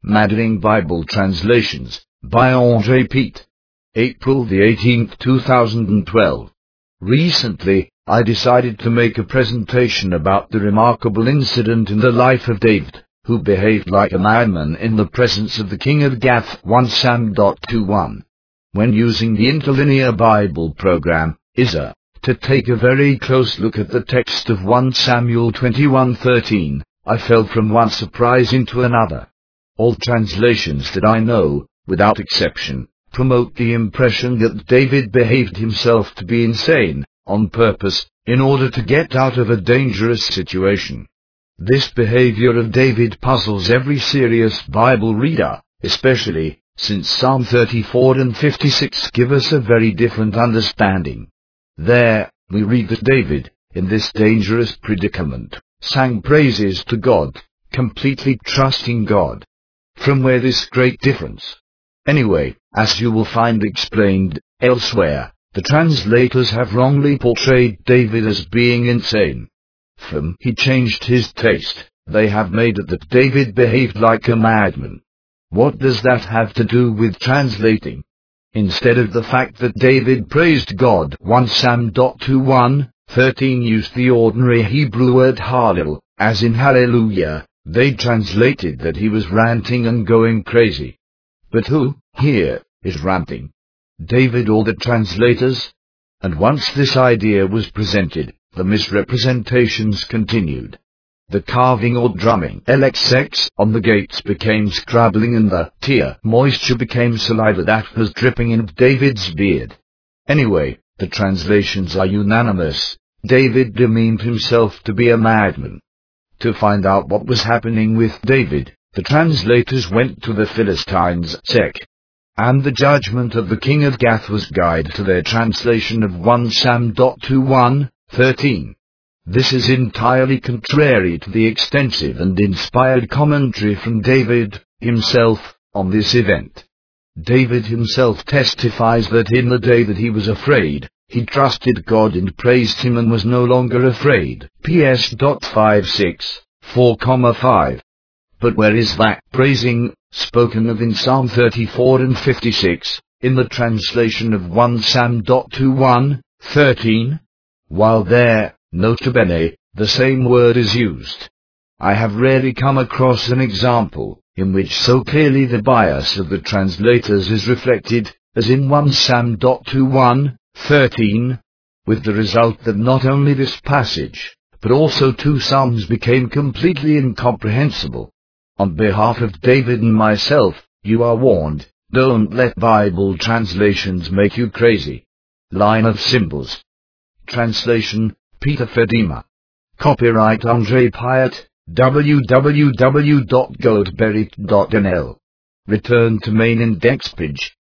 Maddening Bible Translations, by Andre Pete. April the 18th, 2012. Recently, I decided to make a presentation about the remarkable incident in the life of David, who behaved like a madman in the presence of the king of Gath. 1 Sam. 21. When using the Interlinear Bible program, ISA, to take a very close look at the text of 1 Samuel 21:13, I fell from one surprise into another. All translations that I know, without exception, promote the impression that David behaved himself to be insane, on purpose, in order to get out of a dangerous situation. This behavior of David puzzles every serious Bible reader, especially since Psalm 34 and 56 give us a very different understanding. There, we read that David, in this dangerous predicament, sang praises to God, completely trusting God. From where this great difference? Anyway, as you will find explained elsewhere, the translators have wrongly portrayed David as being insane. From he changed his taste, they have made it that David behaved like a madman. What does that have to do with translating? Instead of the fact that David praised God, 1 Sam. 21:13 used the ordinary Hebrew word Hallel, as in hallelujah. They translated that he was ranting and going crazy. But who, here, is ranting? David or the translators? And once this idea was presented, the misrepresentations continued. The carving or drumming LXX on the gates became scrabbling, and the tear moisture became saliva that was dripping in David's beard. Anyway, the translations are unanimous. David demeaned himself to be a madman. To find out what was happening with David, the translators went to the Philistines' Sek. And the judgment of the king of Gath was guide to their translation of 1 Sam. 21:13. This is entirely contrary to the extensive and inspired commentary from David himself on this event. David himself testifies that in the day that he was afraid, he trusted God and praised him and was no longer afraid. PS. 56, 4,5. But where is that praising, spoken of in Psalm 34 and 56, in the translation of 1 Sam. 21:13? While there, nota bene, the same word is used. I have rarely come across an example in which so clearly the bias of the translators is reflected, as in 1 Sam. 21:13, with the result that not only this passage, but also 2 Psalms became completely incomprehensible. On behalf of David and myself, you are warned, don't let Bible translations make you crazy. Line of symbols. Translation, Peter Fedima. Copyright Andre Pyatt, www.goldberry.nl. Return to main index page.